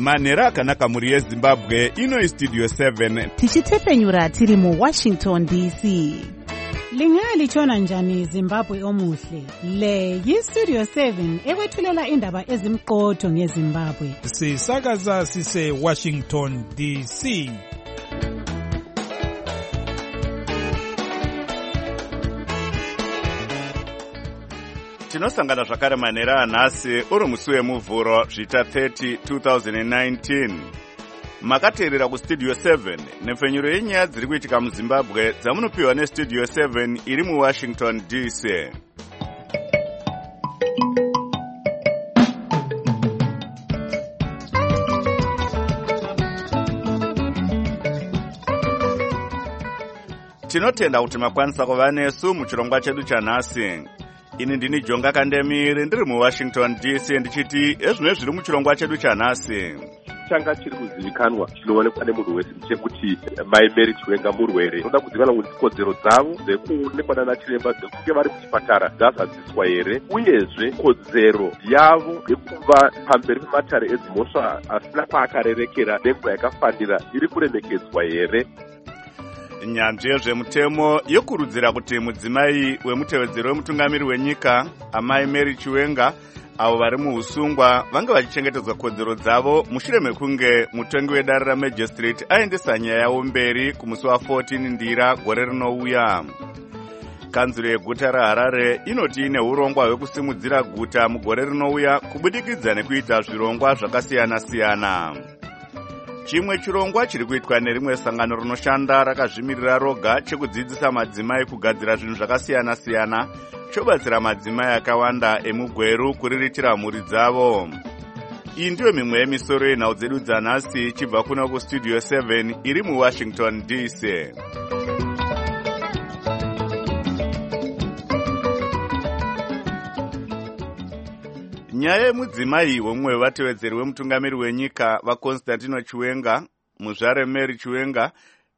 Manera akanaka muri yeZimbabwe, ino Studio 7. Tichitefenyura tiri mu Washington DC. Lingalitshona njani Zimbabwe omuhle? Le yi-Studio 7 ekwethulela indaba ezimqotho ngeZimbabwe. Sisakaza sise Washington DC. Tinosangana zvakare manera anhasi uri musi wemuvhuro zvita 30 2019. Makateerera kuStudio 7 nepfenyuro yenyaya dziri kuitika muZimbabwe dzamunopiwa neStudio 7 iri muWashington DC. Tinotenda kuti makwanisa kuva nesu muchirongwa chedu chanhasi. Ini ndini Jonga Kandemiri ndiri muWashington DC ndichiti ezvino zviri muchirongwa chedu chanhasi. Changa chiri kuzivikanwa chinoonekwa nemunhu wese chekuti Mai Mary Chiwenga murwere. Tinoda kuzivikanwa kuti kodzero dzavo dzekuonekwa nana chiremba dzekunge vari kuchipatara dzazadziswa here, uyezve kodzero yavo yekuva pamberi pematare edzimhosva asina kwaakarerekera nenguva yakafanira iri kuremekedzwa here. Nyanzvi yezvemutemo yokurudzira kuti mudzimai wemutevedzeri wemutungamiri wenyika Amai Mary Chiwenga avo vari muusungwa vange vachichengetedzwa kodzero dzavo mushure mekunge mutongi wedare raMagistrate aendesa nyaya yavo mberi kumusi wa14 Ndira gore rinouya. Kanzuro yeguta raHarare inoti ine urongwa hwekusimudzira guta mugore rinouya kubudikidza nekuita zvirongwa zvakasiyana-siyana. Chimwe chirongwa chiri kuitwa nerimwe sangano rinoshanda rakazvimirira roga chekudzidzisa madzimai kugadzira zvinhu zvakasiyana-siyana chobatsira madzimai akawanda emugweru kuriritira mhuri dzavo. Iyi ndiyo mimwe yemisoro yenhau dzedu dzanhasi chibva kuno kuStudio 7 iri muWashington DC. Nyaya yemudzimai wemumwe wevatevedzeri wemutungamiri wenyika vaConstantino Chiwenga, muzvare Mary Chiwenga,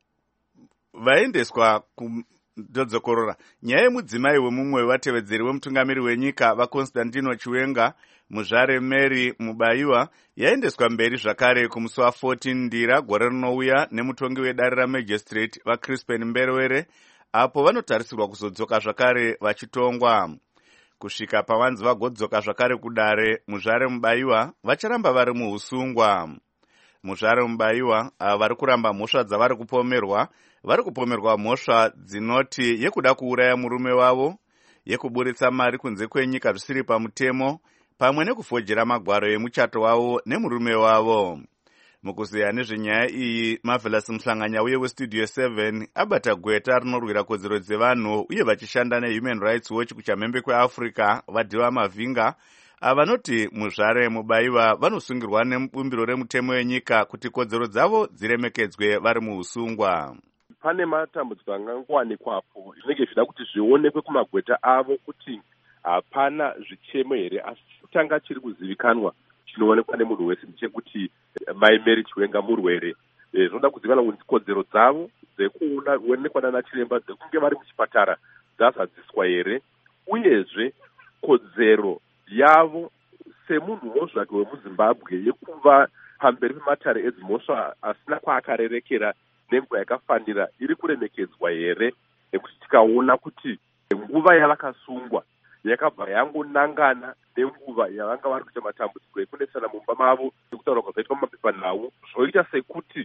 vaendeswa kudzokorora. Nyaya yemudzimai wemumwe wevatevedzeri wemutungamiri wenyika vaConstantino Chiwenga, muzvare Mary Mubayiwa, yaendeswa mberi zvakare kumusi wa14 Ndira gore rinouya nemutongi wedare raMagistrate vaCrispin Mberewere, apo vanotarisirwa kuzodzoka zvakare vachitongwa. Kusvika pavanzi vagodzoka zvakare kudare, muzvare Mubayiwa vacharamba vari muusungwa. Muzvare Mubayiwa vari kuramba mhosva dzavari kupomerwa. Vari kupomerwa mhosva dzinoti yekuda kuuraya murume wavo, yekuburitsa mari kunze kwenyika zvisiri pamutemo, pamwe nekufojera magwaro emuchato wavo nemurume wavo. Mukuziya nezvenyaya iyi, Marvelous Mhlanganya uye weStudio 7 abata gweta rinorwira kodzero dzevanhu uye vachishanda neHuman Rights Watch kuchamhembe kweAfrica vaDhiva Mavhinga, vanoti muzvare Mubayiwa vanosungirwa nebumbiro remutemo wenyika kuti kodzero dzavo dziremekedzwe vari muusungwa. Pane matambudziko angangowanikwapo zvinenge zvida kuti zvionekwe kumagweta avo kuti hapana zvichemo here, asi kutanga chiri kuzivikanwa chinoonekwa nemunhu wese chekuti Mai Mary Chiwenga murwere. Zvinoda kuzivikanwa kuti kodzero dzavo dzekuonekwa nana chiremba dzekunge vari muchipatara dzazadziswa here, uyezve kodzero yavo semunhuwo zvake wemuZimbabwe yekuva pamberi pematare edzimhosva asina kwaakarerekera nenguva yakafanira iri kuremekedzwa here, nekuti tikaona kuti nguva yavakasungwa yakabva yangonangana nenguva yavanga vari kuita matambudziko ekunetsana mumba mavo nekutaura kwazaitwa mumapepanhau, zvoita sekuti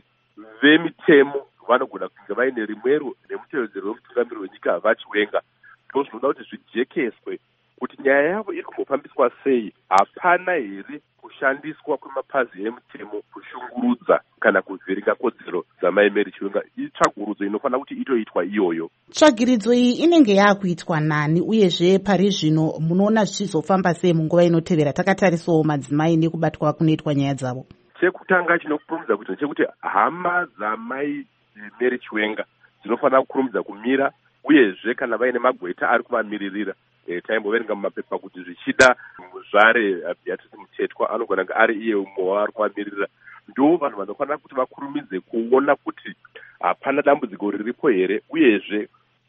vemitemo vanogona kunge vaine rimwero nemutevedzeri wemutungamiri wenyika vaChiwenga. Zvinoda kuti zvijekeswe kuti nyaya yavo iri kumbofambiswa sei, hapana here kushandiswa kwemapazi emutemo kushungurudza kana kuvhiringa kodzero dzamai Mary Chiwenga. Itsvagurudzo inofanira kuti itoitwa iyoyo. Tsvagiridzo iyi inenge yaakuitwa nani, uyezve pari zvino munoona zvichizofamba sei munguva inotevera, takatarisawo madzimai nekubatwa kunoitwa nyaya dzavo? Chekutanga chinokurumidza kuti ndechekuti hama dzamai Mary Chiwenga dzinofanira kukurumidza kumira, uyezve kana vaine magweta ari kuvamiririra. Taimboverenga mumapepa kuti zvichida muzvare Beatrice Mutetwa anogona kunge ari iye umwe wavari kuvamiririra. Ndo vanhu vanofanira kuti vakurumidze kuona kuti hapana dambudziko riripo here, uyezve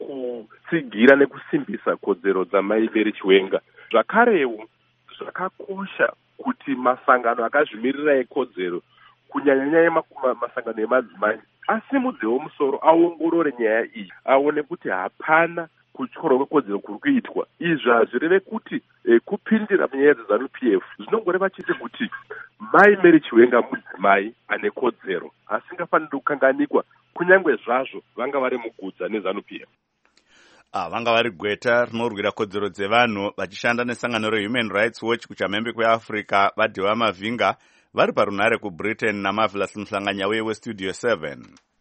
kutsigira nekusimbisa kodzero dzamai Mary Chiwenga. Zvakarewo zvakakosha kuti masangano akazvimirira ekodzero kunyanyanyanya masangano emadzimai asimudze womusoro aongorore nyaya iyi aone kuti hapana kutyora kwekodzero kuri kuitwa. Izvi hazvireve kuti kupindira munyaya dzeZANU-PF zvinongoreva chete kuti mai Mary Chiwenga mudzimai ane kodzero asingafaniri kukanganikwa kunyange zvazvo vanga vari mugudza neZANU-PF. Vanga vari gweta rinorwira kodzero dzevanhu vachishanda nesangano reHuman Rights Watch kuchamhembe kweAfrica vaDhewa Mavhinga vari parunhare kuBritain naMarvelous Mhlanganya weStudio 7.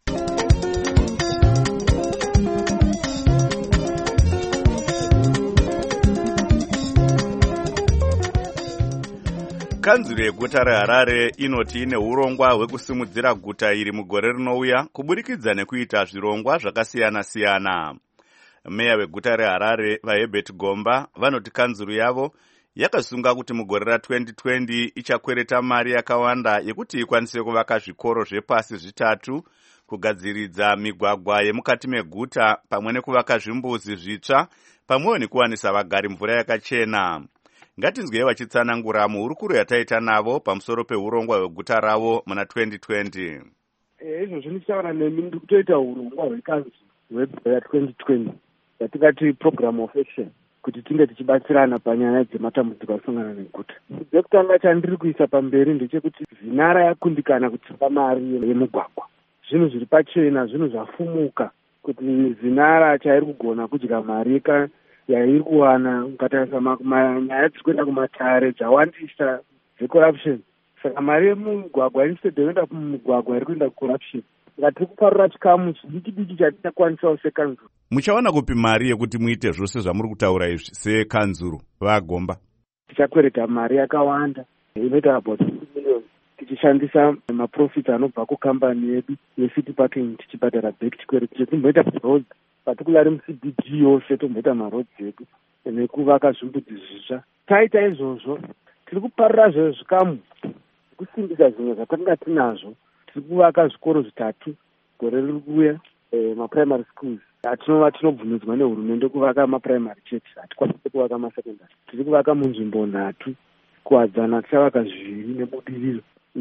Kanzuro yeguta reHarare inoti ine urongwa hwekusimudzira guta iri mugore rinouya kuburikidza nekuita zvirongwa zvakasiyana-siyana. Meya weguta reHarare vaHerbert Gomba vanoti kanzuro yavo yakasunga kuti mugore ra2020 ichakwereta mari yakawanda yekuti ikwanise kuvaka zvikoro zvepasi 3, kugadziridza migwagwa yemukati meguta pamwe nekuvaka zvimbuzi zvitsva pamwewo nekuwanisa vagari mvura yakachena. Ngatinzwei vachitsanangura muhurukuro yataita navo pamusoro peurongwa hweguta ravo muna 2020. Izvo zvinotaura nemi ndiri kutoita urongwa hwekanzuro hwegore ra2020 yatikati program of action kuti tinge tichibatsirana panyaya dzematambudziko asangana neguta. Dzekutanga chandiri kuisa pamberi ndechekuti Zinara yakundikana kutsipa mari yemugwagwa. Zvinhu zviri pachena, zvinhu zvafumuka kuti Zinara chairi kugona kudya mari yairi kuwana ukatarisa nyaya dzikuenda kumatare dzawandisa dzecorruption. Saka mari yemugwagwa instead yoenda kumugwagwa iri kuenda kucorruption. Ngatiri kuparura chikamu chidiki chatichakwanisawo sekanzuro. Muchawana kupi mari yekuti muite zvose zvamuri kutaura izvi sekanzuro vaGomba? Tichakwereta mari yakawanda inoita about 2 million tichishandisa maprofits anobva kukambani yedu yeCity Parking tichibhadhara back chikwereti chetimboita roads particularly muCBD yose tomboita maroads edu nekuvaka zvimbudzi zvitsva. Taita izvozvo tiri kuparura zvezvikamu kusimbisa zvimwe zvatanga tinazvo. Tiri kuvaka zvikoro 3 gore riri kuuya, maprimary schools. Hatinova tinobvumidzwa nehurumende kuvaka maprimary chete, hatikwanisi kuvaka masekondari. Tiri kuvaka munzvimbo 3, kuwadzana tichavaka 2 nebudiriro,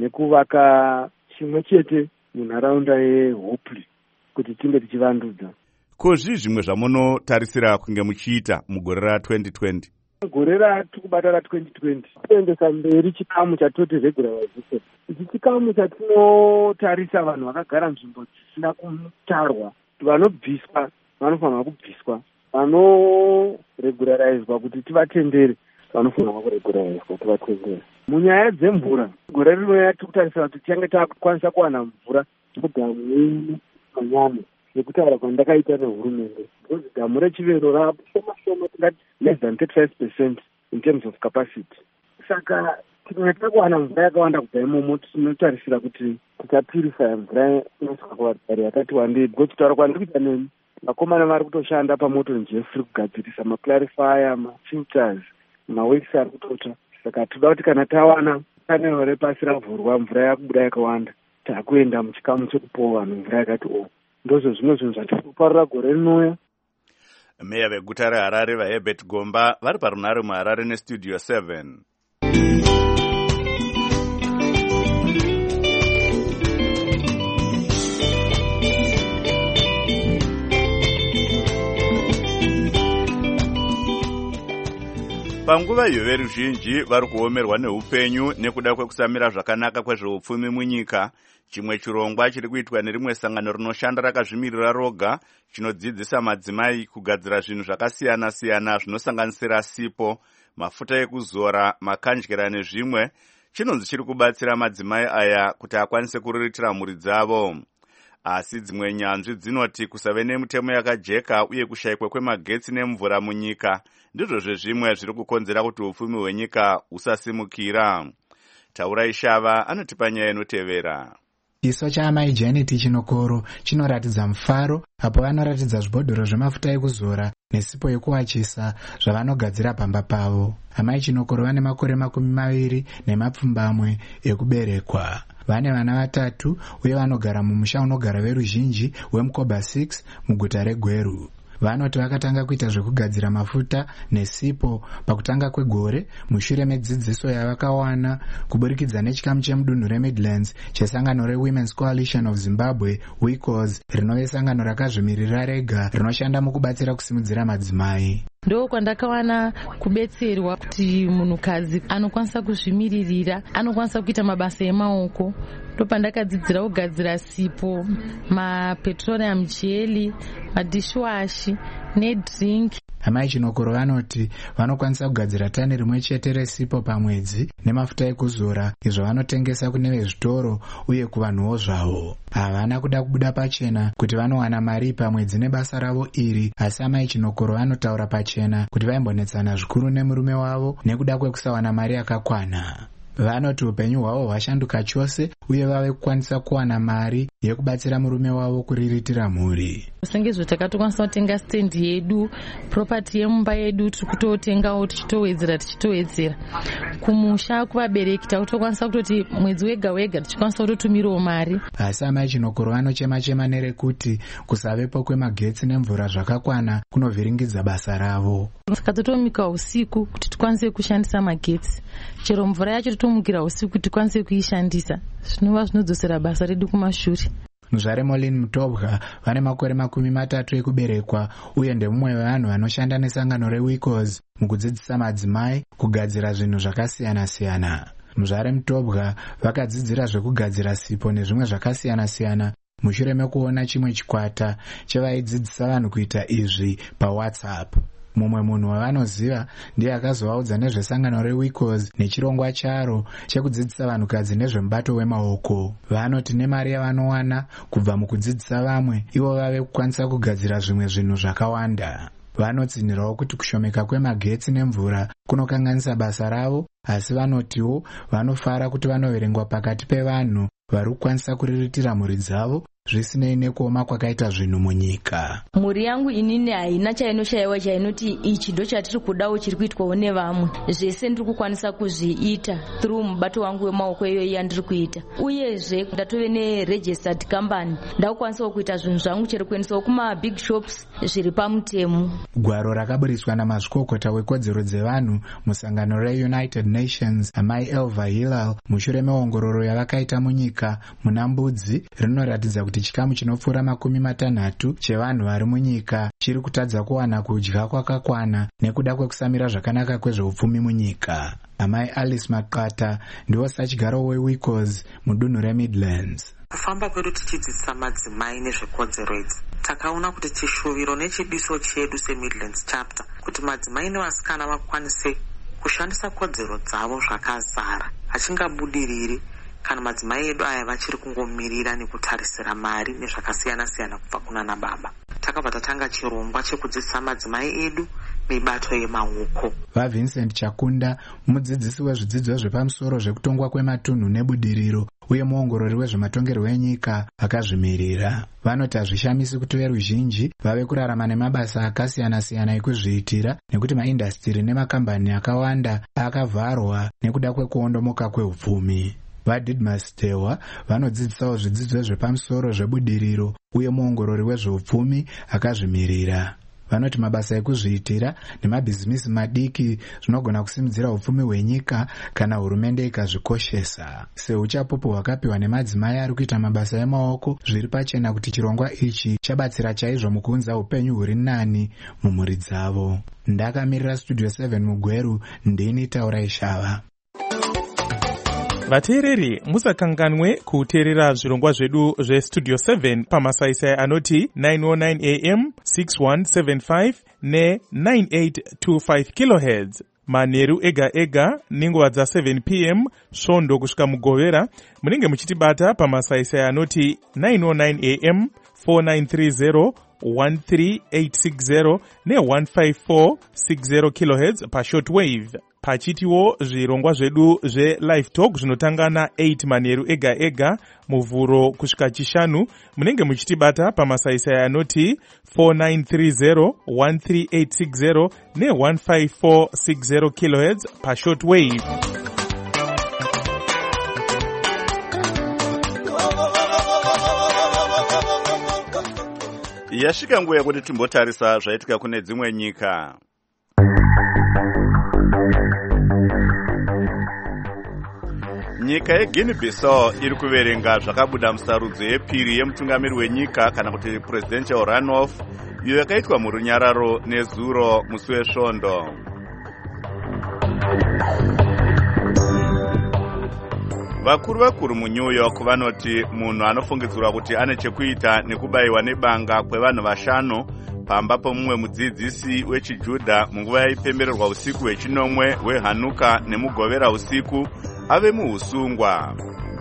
nekuvaka chimwe chete munharaunda yeHopley kuti tinge tichivandudza. Ko zvimwe zvamunotarisira kunge muchiita mugore ra2020? Gore ratiri kubata ra2020 kuendesa mberi chikamu chatoti regularization. Ichi chikamu chatinotarisa vanhu vakagara nzvimbo dzisina kutarwa. Vanobviswa vanofanirwa kubviswa, vanoregularizwa kuti tivatendere vanofanirwa kuregularizwa tivatendere. Munyaya dzemvura gore rinouya tiri kutarisira kuti tichange takukwanisa kuwana mvura mudhamu manyama nekutaura kwandakaita nehurumende. Because dhamu reChivero rapashoma tingati less than 35% in terms of capacity. Saka tikanga kuwana mvura yakawanda kubva imomo tinotarisira kuti tichapurifya mvura inosvika kuvatari yakati wandei. Because kutaura kwandiri kuita nemi vakomana vari kutoshanda pamoto njefuri kugadzirisa maclarifier, mafilters, maworks ari kutota. Saka toda kuti kana tawana panero repasi ravhurwa mvura yakubuda yakawanda takuenda muchikamu chekupawo vanhu mvura yakati ndozvo zvimwe zvinhu zvatiri kuparura gore rinouya. Meya veguta reHarare vaHerbert Gomba vari parunhare muHarare neStudio 7. Panguva iyo veruzhinji vari kuomerwa neupenyu nekuda kwekusamira zvakanaka kwezveupfumi munyika, chimwe chirongwa chiri kuitwa nerimwe sangano rinoshanda rakazvimirira roga chinodzidzisa madzimai kugadzira zvinhu zvakasiyana-siyana zvinosanganisira sipo, mafuta ekuzora, makanjera nezvimwe, chinonzi chiri kubatsira madzimai aya kuti akwanise kuriritira mhuri dzavo. Asi dzimwe nyanzvi dzinoti kusave nemitemo yakajeka uye kushayikwa kwemagetsi nemvura munyika ndizvo zvezvimwe zviri kukonzera kuti upfumi hwenyika usasimukira. Taura Ishava anotipa nyaya inotevera. Chiso chaamai Janet Chinokoro chinoratidza mufaro apo vanoratidza zvibhodhoro zvemafuta ekuzora nesipo yekuwachisa zvavanogadzira pamba pavo. Amai Chinokoro vane makore 20 ekuberekwa. Vane vana 3 uye vanogara mumusha unogara veruzhinji weMukoba 6 muguta reGweru. vanoti vakatanga kuita zvekugadzira mafuta nesipo pakutanga kwegore mushure medzidziso yavakawana kuburikidza nechikamu chemudunhu reMidlands chesangano reWomen's Coalition of Zimbabwe WICOZ, rinove sangano rakazvimirira rega rinoshanda mukubatsira kusimudzira madzimai. Ndo kwandakawana kubetserwa kuti munhukadzi anokwanisa kuzvimiririra, anokwanisa kuita mabasa emaoko. Ndo pandakadzidzira kugadzira sipo, mapetroleum jelly, madishwashi nedrink. Amai Chinokoro vanoti vanokwanisa kugadzira tani rimwe chete resipo pamwedzi nemafuta ekuzora, izvo vanotengesa kune vezvitoro uye kuvanhuwo zvavo. Havana kuda kubuda pachena kuti vanowana mari pamwedzi nebasa ravo iri, asi amai Chinokoro vanotaura pachena kuti vaimbonetsana zvikuru nemurume wavo nekuda kwekusawana mari yakakwana. Vanoti upenyu hwavo hwashanduka chose uye vave kukwanisa kuwana mari yekubatsira murume wavo kuriritira mhuri. Sengezvo takatokwanisa kutenga stand yedu, property yemumba yedu tiri kutotengawo tichitowedzera. Kumusha kuvabereki takutokwanisa kutoti mwedzi wega wega tichikwanisa kutotumirawo mari. Asi amai Chinokoro vanochema nerekuti kusavepo kwemagetsi nemvura zvakakwana kunovhiringidza basa ravo. Saka totomika usiku kuti tikwanise kushandisa magetsi. Chero mvura yacho totomukira usiku kuti tikwanise kuishandisa. Zvinova zvinodzosera basa redu kumashure. Muzvare Molin Mutobwa vane makore 30 ekuberekwa uye ndemumwe wevanhu vanoshanda nesangano reWICOZ mukudzidzisa madzimai kugadzira zvinhu zvakasiyana-siyana. Muzvare Mutobwa vakadzidzira zvekugadzira sipo nezvimwe zvakasiyana-siyana mushure mekuona chimwe chikwata chevaidzidzisa vanhu kuita izvi paWhatsApp. Mumwe munhu wavanoziva ndiye akazovaudza nezvesangano reWICOZ nechirongwa charo chekudzidzisa vanhukadzi nezvemubato wemaoko. Vanoti nemari yavanowana kubva mukudzidzisa vamwe, ivo vave kukwanisa kugadzira zvimwe zvinhu zvakawanda. Vanotsinhirawo kuti kushomeka kwemagetsi nemvura kunokanganisa basa ravo, asi vanotiwo vanofara kuti vanoverengwa pakati pevanhu vari kukwanisa kuriritira mhuri dzavo zvisinei nekuoma kwakaita zvinhu munyika. Mhuri yangu inini haina chainoshayiwa chainoti ichi ndo chatiri kudawo chiri kuitwawo nevamwe. Zvese ndiri kukwanisa kuzviita through mubato wangu wemaoko iyoyi yandiri kuita. Uyezve ndatove neregistered company, ndakukwanisawo kuita zvinhu zvangu chero kuendesawo kuma big shops zviri pamutemo. Gwaro rakaburiswa namazvikokota wekodzero dzevanhu musangano reUnited Nations amai Elva Hilal mushure meongororo yavakaita munyika muna mbudzi rinoratidza kuti chikamu chinopfuura 60 chevanhu vari munyika chiri kutadza kuwana kudya kwakakwana nekuda kwekusamira zvakanaka kwezveupfumi munyika. Amai Alice Makata ndiwo sachigaro weWICOZ mudunhu reMidlands. Kufamba kwedu tichidzidzisa madzimai nezvekodzero idzi, takaona kuti chishuviro nechidiso chedu seMidlands chapter kuti madzimai nevasikana vakwanise kushandisa kodzero dzavo zvakazara, achingabudiriri kana madzimai edu aya vachiri kungomirira nekutarisira mari nezvakasiyana-siyana kubva kuna nababa. Takabva tatanga chirongwa chekudzidzisa madzimai edu mibato yemaoko. VaVincent Chakunda, mudzidzisi wezvidzidzo zvepamusoro zvekutongwa kwematunhu nebudiriro uye muongorori wezvematongerwo enyika akazvimirira. Vanoti hazvishamisi kuti veruzhinji vave kurarama nemabasa akasiyana-siyana ekuzviitira nekuti maindastiri nemakambani akawanda akavharwa nekuda kwekuondomoka kweupfumi. VaDidmus Stewa vanodzidzisawo zvidzidzo zvepamusoro zvebudiriro uye muongorori wezveupfumi akazvimirira. Vanoti mabasa ekuzviitira nemabhizimisi madiki zvinogona kusimudzira upfumi hwenyika kana hurumende ikazvikoshesa. Seuchapupu hwakapiwa nemadzimai ari kuita mabasa emaoko, zviri pachena kuti chirongwa ichi chabatsira chaizvo mukuunza upenyu huri nani mumhuri dzavo. Ndakamirira Studio 7 muGweru, ndini Taurai Shava. Vateereri, musakanganwe kuteerera zvirongwa zvedu zvestudio 7 pamasaisai anoti 909 am 6175 ne9825 kHz manheru ega ega nenguva dza7 pm svondo kusvika mugovera. Munenge muchitibata pamasaisai anoti 909 am 4930 13860 ne15460 kHz pashortwave. Pachitiwo zvirongwa zvedu zve-live talk zvinotanga na8 manheru ega ega muvhuro kusvika chishanu. Munenge muchitibata pamasaisai anoti 4930 13860 ne15460 kHz pashortwave. Yasvika nguva yekuti timbotarisa zvaitika kune dzimwe nyika. Nyika yeGuinea Bissau iri kuverenga zvakabuda musarudzo yepiri yemutungamiri wenyika kana kuti presidential runoff iyo yakaitwa murunyararo nezuro musi wesvondo. Vakuru mu New York vanoti munhu anofungidzirwa kuti ane chekuita nekubayiwa nebanga kwevanhu vashanu pamba pomumwe mudzidzisi wechiJudha munguva yaipembererwa usiku hwechinomwe hweHanuka nemugovera usiku ave muusungwa.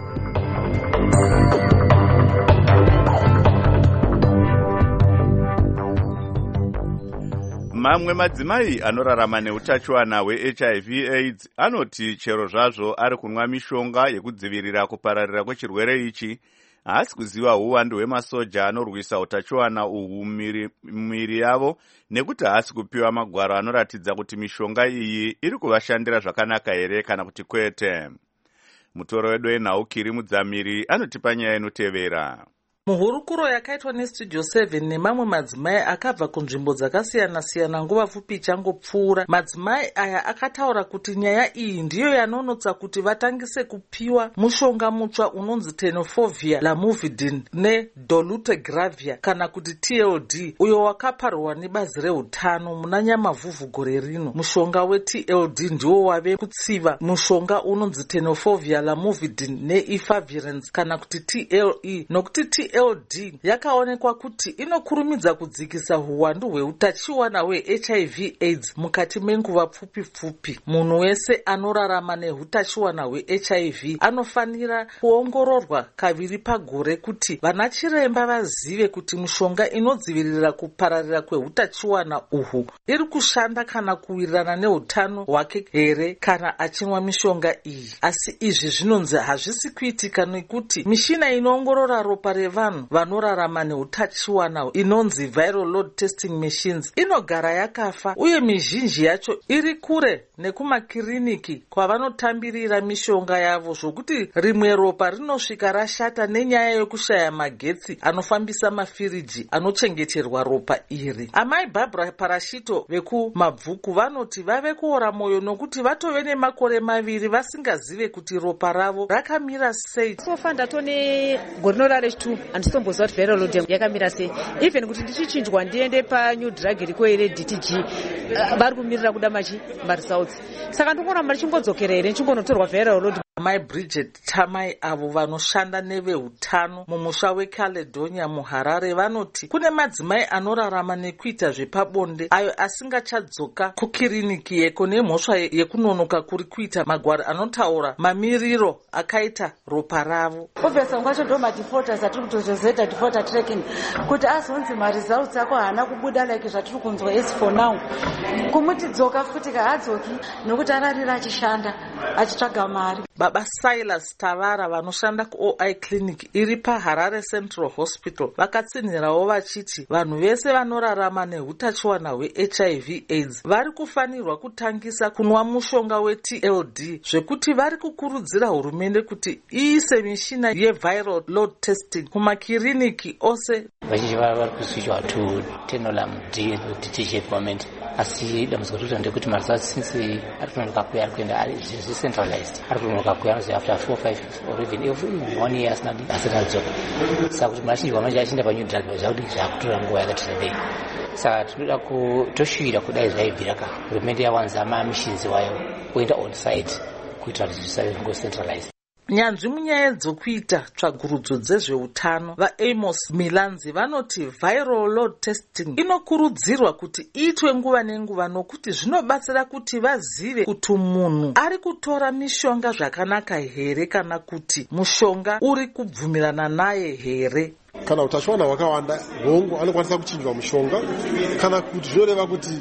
Mamwe madzimai anorarama neutachiwana hweHIV AIDS anoti chero zvazvo ari kunwa mishonga yekudzivirira kupararira kwechirwere ichi, haasi kuziva uwandu hwemasoja anorwisa utachiwana uhu mumiri yavo nekuti haasi kupiwa magwaro anoratidza kuti mishonga iyi iri kuvashandira zvakanaka here kana kuti kwete. Mutoro wedu weNhaukiri Mudzamiri anotipa nyaya inotevera. Muhurukuro yakaitwa neStudio 7 nemamwe madzimai akabva kunzvimbo dzakasiyana-siyana nguva pfupi ichangopfuura, madzimai aya akataura kuti nyaya iyi ndiyo yanonotsa kuti vatangise kupiwa mushonga mutsva unonzi tenofovir, lamivudine nedolutegravir kana kuti TLD, uyo wakaparwa nebazi reutano muna Nyamavhuvhu gore rino. Mushonga weTLD ndiwo wave kutsiva mushonga unonzi tenofovir, lamivudine neefavirenz kana kuti TLE, nokuti TLD yakaonekwa kuti inokurumidza kudzikisa huwandu hweutachiwana hweHIV AIDS mukati menguva pfupi-pfupi. Munhu wese anorarama nehutachiwana hweHIV anofanira kuongororwa kaviri pagore kuti vana chiremba vazive kuti mushonga inodzivirira kupararira kwehutachiwana uhu iri kushanda kana kuwirirana neutano hwake here kana achinwa mishonga iyi. Asi izvi zvinonzi hazvisi kuitika nekuti mishina inoongorora ropa revanhu vanorarama neutachiwana inonzi viral load testing machines inogara yakafa, uye mizhinji yacho iri kure nekumakiriniki kwavanotambirira mishonga yavo, zvokuti rimwe ropa rinosvika rashata nenyaya yekushaya magetsi anofambisa mafiriji anochengeterwa ropa iri. Amai Barbara Parashito vekumabvuku vanoti vave kuora mwoyo nokuti vatove nemakore 2 vasingazive kuti ropa ravo rakamira sei. Sofanda tone gorinora rechitu andisomboziva kuti viral load yakamira sei, even kuti ndichichinjwa ndiende panew drug iriko ire DTG vari kumirira kuda maresults, saka ndikuona mari chimbodzokera here chingonotorwa viral load. Mai Bridget Tamai avo vanoshanda neveutano mumusha weCaledonia muHarare vanoti kune madzimai anorarama nekuita zvepabonde ayo asingachadzoka kukiriniki yeko nemhosva yekunonoka kuri kuita magwaro anotaura mamiriro akaita ropa ravo. Obviously ngacho ndo madefaulters atiri kutozozeta defaulter tracking kuti azonzi maresults ako haana kubuda like zvatiri kunzwa as for now, kumuti dzoka futi kahadzoki nokuti ararira achishanda achitsvaga mari. Baba Silas Tavara vanoshanda kuOI Clinic iri paHarare Central Hospital vakatsinhirawo vachiti vanhu vese vanorarama nehutachiwana hweHIV AIDS vari kufanirwa kutangisa kunwa mushonga weTLD, zvekuti vari kukurudzira hurumende kuti iise mishina yeviral load testing kumakiriniki ose. Vazhinji vari kuswichwa to Tenolam D DTG government, asi dambudziko riri ndekuti maresults since ari kunonoka kuya ari kuenda ari decentralized, ari kunonoka kuya after 4-5 or even 1 year asina adzoka, saka kuti vazhinji vamanje achienda panew drug zvakuti zvakutora nguva yakati rebei. Saka tinoda kutoshuvira kudai zvaibvira ka hurumende yawanza mamishinzi wayo kuenda on site kuitira kuti zvisave kungocentralized. Nyanzvi munyaya dzokuita tsvagurudzo dzezveutano vaAmos Milanzi vanoti viral load testing inokurudzirwa kuti iitwe nguva nenguva nokuti zvinobatsira kuti vazive kuti munhu ari kutora mishonga zvakanaka here kana kuti mushonga uri kubvumirana naye here. Kana utachiwana hwakawanda hongu anokwanisa kuchinjwa mushonga, kana kuti zvoreva kuti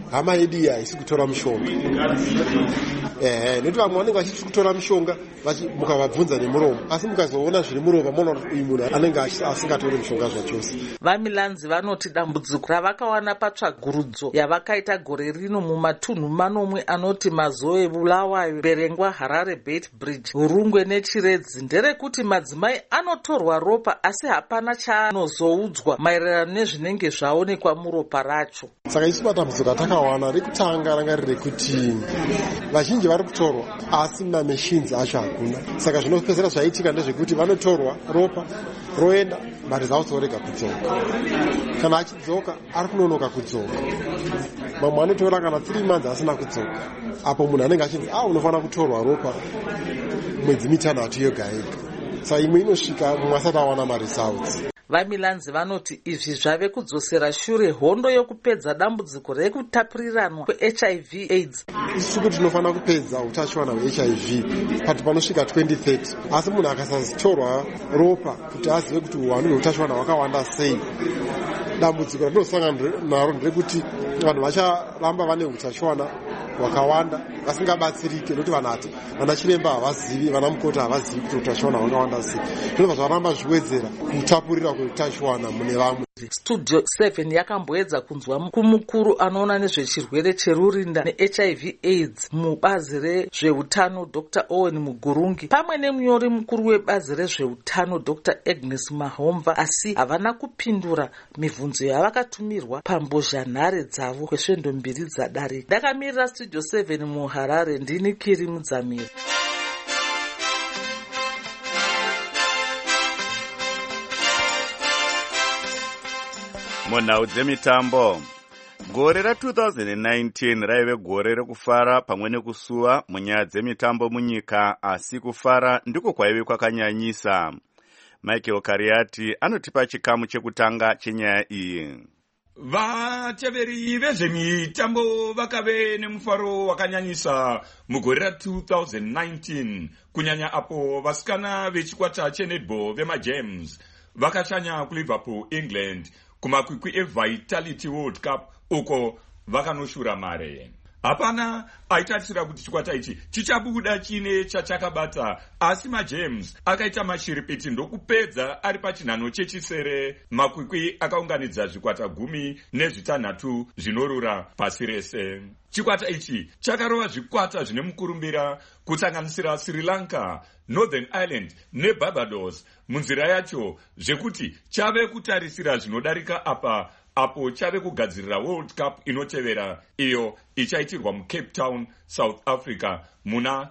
hama yedu iyi haisi kutora mushonga. Nekuti vamwe vanenge vachiti kutora mushonga mukavabvunza nemuromo, asi mukazoona zviri muromo mona kuti uyu munhu anenge asingatori mushonga zvachose. Vamilanzi vanoti dambudziko ravakawana patsvagurudzo yavakaita gore rino mumatunhu manomwe anoti Mazoe, Bulawayo, Berengwa, Harare, Beit Bridge, Hurungwe neChiredzi nderekuti madzimai anotorwa ropa asi hapana chaanozoudzwa maererano nezvinenge zvaonekwa muropa racho. Saka isu matambudziko atakawana rekutanga ranga riri kuti vazhinji vari kutorwa asi mamachines acho hakuna. Saka zvinopedzera zvaitika ndezvekuti vanotorwa ropa roenda maresults orega kudzoka. Kana achidzoka ari kunonoka kudzoka. Mamwe anotora kana 3 months asina kudzoka. Apo munhu anenge achinzi unofanira kutorwa ropa mwedzi mitanhatu yoga yega. Saka imwe inosvika mumwe asati awana maresults. Vamilanzi vanoti izvi zvave kudzosera shure hondo yokupedza dambudziko rekutapuriranwa kweHIV AIDS. Isu kuti tinofanira kupedza utachiwana hweHIV pati panosvika 2030. Asi munhu akasatorwa ropa kuti azive kuti uwandu hweutachiwana hwakawanda sei, dambudziko ratinosangana naro nderekuti vanhu vacharamba vane utachiwana hwakawanda vasingabatsirike, nokuti vana chiremba havazivi, vana mukoti havazivi kuti utachiwana hwakawanda sei. Zvinobva zvaramba zviwedzera kutapurira kweutachiwana mune vamwe. Studio 7 yakamboedza kunzwa kumukuru anoona nezvechirwere cherurinda neHIV AIDS mubazi rezveutano Dr. Owen Mugurungi pamwe nemunyori mukuru webazi rezveutano Dr. Agnes Mahomva, asi havana kupindura mibvunzo yavakatumirwa pambozhanhare dzavo kwesvendo mbiri dzadarika. Ndakamirira Studio 7 muHarare, ndini Kiri Mudzamiri. Munhau dzemitambo. Gore ra2019 raive gore rekufara pamwe nekusuwa munyaya dzemitambo munyika, asi kufara ndiko kwaive kwakanyanyisa. Michael Kariati anotipa chikamu chekutanga chenyaya iyi. Vateveri vezvemitambo vakave nemufaro wakanyanyisa mugore ra2019, kunyanya apo vasikana vechikwata chenetball vemaGems vakashanya kuLiverpool, England kumakwikwi eVitality World Cup uko vakanoshura mare. Hapana aitarisira kuti chikwata ichi chichabuda chine chachakabata, asi maGems akaita mashiripiti ndokupedza ari pachinhano chechisere. Makwikwi akaunganidza zvikwata 16 zvinorura pasi rese. Chikwata ichi chakarova zvikwata zvine mukurumbira kusanganisira Sri Lanka, Northern Ireland neBarbados munzira yacho zvekuti chave kutarisira zvinodarika apo chave kugadzirira World Cup inotevera, iyo ichaitirwa muCape Town, South Africa muna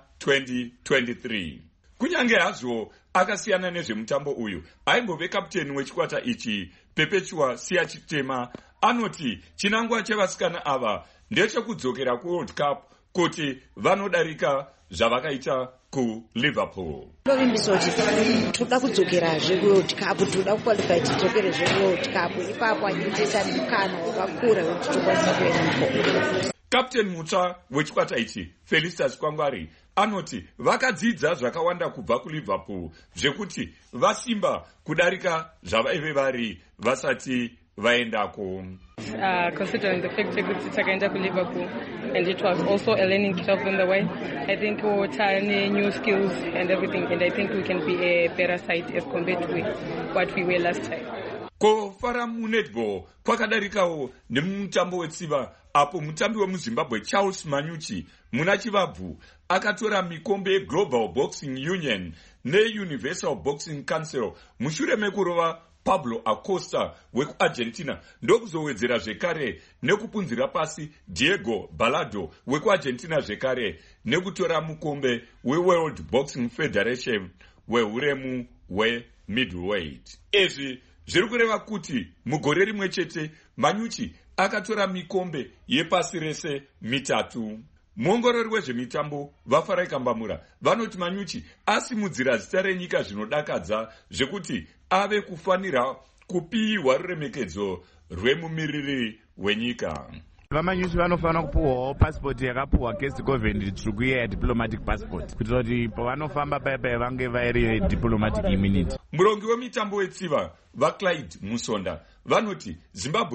2023. Kunyange hazvo akasiyana nezvemutambo uyu, aimbove kapteni wechikwata ichi Perpetua Siachitema anoti chinangwa chevasikana ava ndechekudzokera kuWorld Cup kuti vanodarika zvavakaita kuLiverpool. Ndovimbisa kuti toda kudzokerazve kuWorld Cup, toda kuqualify tidzokerezve kuWorld Cup, ipapo anyitisa mukana wakakura wekuti tokwanisa kuenda. Kapteni mutsva wechikwata ichi Felicitas Kwangwari anoti vakadzidza zvakawanda kubva kuLiverpool zvekuti vasimba kudarika zvavaive vari vasati vaendako. Considering the fact that takaenda kuLiverpool and it was also a learning curve on the way, I think we will turn new skills and everything, and I think we can be a better side as compared to what we were last time. Kofara munetball kwakadarikawo nemutambo wetsiva apo mutambi wemuZimbabwe Charles Manyuchi muna chivabvu akatora mikombe Global Boxing Union neUniversal Boxing Council mushure mekurova Pablo Acosta wekuArgentina ndokuzowedzera zvekare nekupunzira pasi Diego Balado wekuArgentina zvekare nekutora mukombe weWorld Boxing Federation wehuremu hwemiddleweight. Izvi zviri kureva kuti mugore rimwe chete Manyuchi akatora mikombe yepasi rese 3. Muongorori wezvemitambo Vafarai Kambamura vanoti Manyuchi asimudzira zita renyika zvinodakadza zvekuti ave kufanira kupiwa ruremekedzo rwemumiriri wenyika. Vamanyuchi vanofanira kupuwawo pasipoti yakapuwa guest government tsvuku ya diplomatic passport kuitira kuti pavanofamba paipai vange vairi diplomatic immunity. Murongi wemitambo wetsiva vaClyde Musonda vanoti Zimbabwe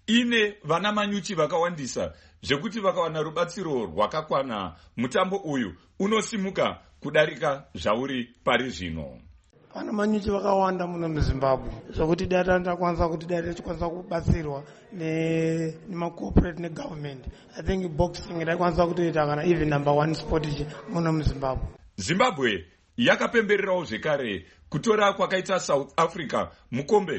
ine vana manyuchi vakawandisa zvekuti vakawana rubatsiro rwakakwana mutambo uyu unosimuka kudarika zvauri pari zvino. Vana manyuchi vakawanda muno muZimbabwe zvokuti data ndakwanisa kuti data chikwanisa kubatsirwa nemacorporate negovernment. I think boxing ndakwanisa kutoita kana even number 1 sport muno muZimbabwe. Zimbabwe yakapembererawo zvekare kutora kwakaita South Africa mukombe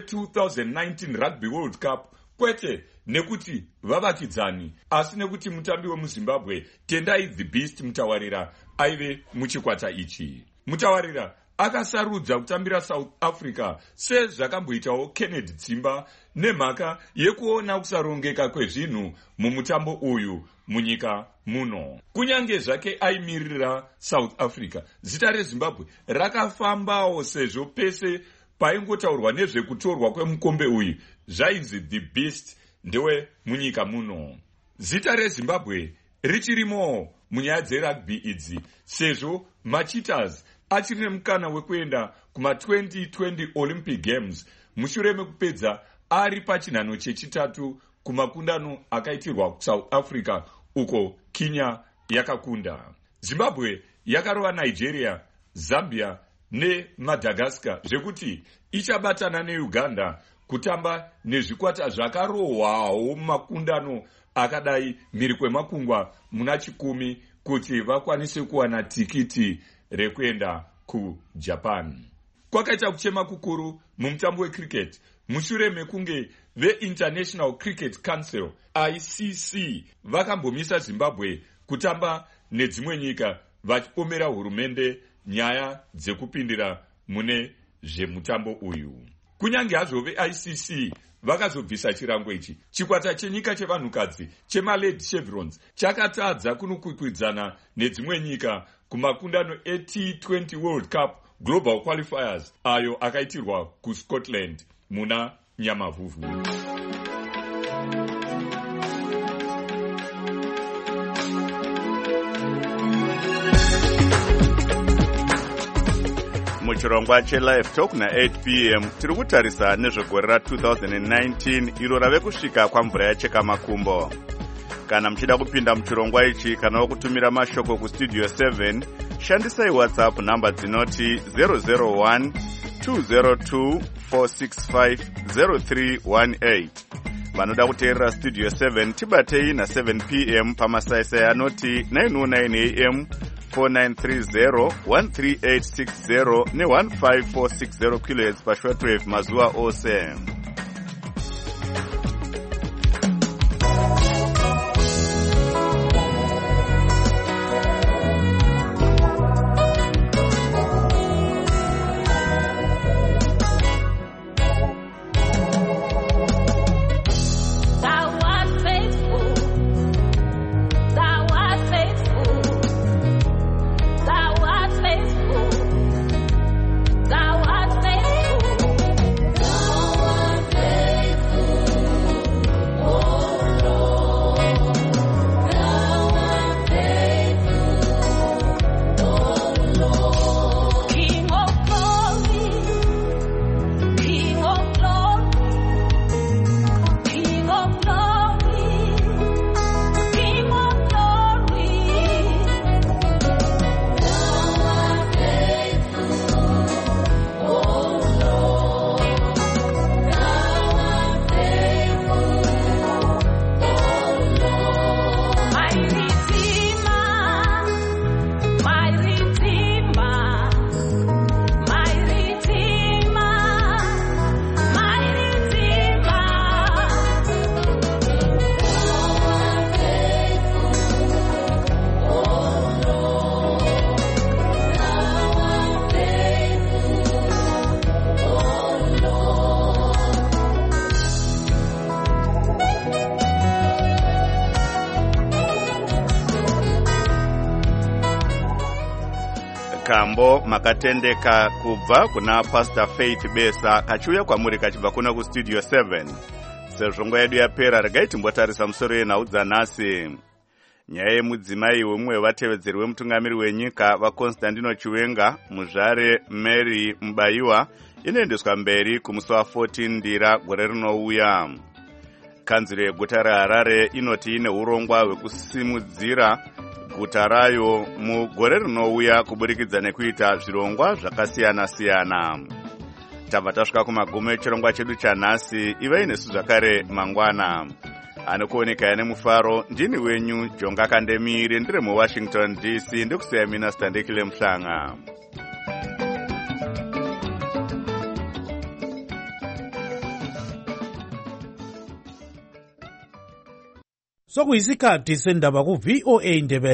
we-2019 Rugby World Cup, kwete nekuti vavakidzani asi nekuti mutambi wemuZimbabwe Tendai the Beast Mutawarira aive muchikwata ichi. Mutawarira akasarudza kutambira South Africa sezvakamboitawo Kennedy Tsimba nemhaka yekuona kusarongeka kwezvinhu mumutambo uyu munyika muno. Kunyange zvake aimirira South Africa, zita reZimbabwe rakafambawo sezvo pese paingotaurwa nezvekutorwa kwemukombe uyu zvainzi the beast ndewe munyika muno. Zita reZimbabwe richirimo munyaya dzerugby idzi sezvo macheetahs achiri nemukana wekuenda kuma-2020 Olympic Games mushure mekupedza ari pachinhano chechitatu kumakundano akaitirwa kuSouth Africa uko Kenya yakakunda. Zimbabwe yakarova Nigeria, Zambia neMadagascar zvekuti ichabatana neUganda kutamba nezvikwata zvakarohwawo mumakundano akadai mhiri kwemakungwa muna 10 kuti vakwanise kuwana tikiti rekuenda kuJapan. Kwakaita kuchema kukuru mumutambo wecricket mushure mekunge veInternational Cricket Council ICC vakambomisa Zimbabwe kutamba nedzimwe nyika vachiomera hurumende nyaya dzekupindira mune zvemutambo uyu. Kunyange hazvo veICC vakazobvisa chirango ichi, chikwata chenyika chevanhukadzi chemaLady Chevrons chakatadza kunokwikwidzana nedzimwe nyika kumakundano eT20 World Cup Global Qualifiers ayo akaitirwa kuScotland muna Nyamavhuvhu. muchirongwa chelive talk na8 p.m. tiri kutarisa nezvegore ra2019 iro rave kusvika kwamvura yacheka makumbo. Kana muchida kupinda muchirongwa ichi kana kutumira mashoko kustudio 7, shandisai WhatsApp namba dzinoti 001 202 465 0318. Vanoda kuteerera studio 7 tibatei na7 p.m. pamasaisai anoti 909 am 4930 13860 ne15460 kHz pashortwave mazuva ose. Kambo makatendeka kubva kuna Pastor Faith Besa kachiuya kwamuri kachibva kuna kustudio 7. Sezvo nguva yedu yapera regai timbotarisa musoro yenhau dzanhasi. Nyaya yemudzimai wemumwe wevatevedzeri wemutungamiri wenyika vaConstantino Chiwenga muzvare Mary Mubayiwa inoendeswa mberi kumusi wa14 Ndira gore rinouya. kanzuro yeguta reharare inoti ine urongwa hwekusimudzira guta rayo mugore rinouya kuburikidza nekuita zvirongwa zvakasiyana-siyana. Tabva tasvika kumagumo echirongwa chedu chanhasi. Ivai nesu zvakare mangwana. Anokuoneka nemufaro ndini wenyu Jonga Kandemire, ndiri muWashington DC, ndikusiya mina Standekile Mhlanga. Sokuyisikhathi sendaba ku VOA Ndebele.